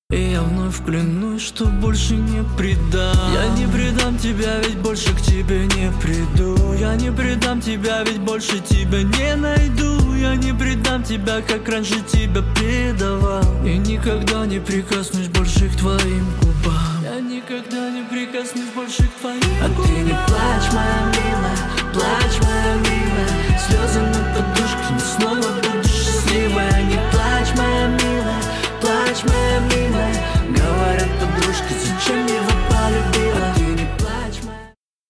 И я вновь клянусь, что больше не предам. Я не предам тебя, ведь больше к тебе не приду. Я не предам тебя, ведь больше тебя не найду. Я не предам тебя, как раньше тебя предавал. И никогда не прикоснусь больше к твоим губам. Я никогда не прикоснусь больше к твоим губам. А ты не плачь, моя милая, плачь, моя милая. Слезы на подушке, но снова будешь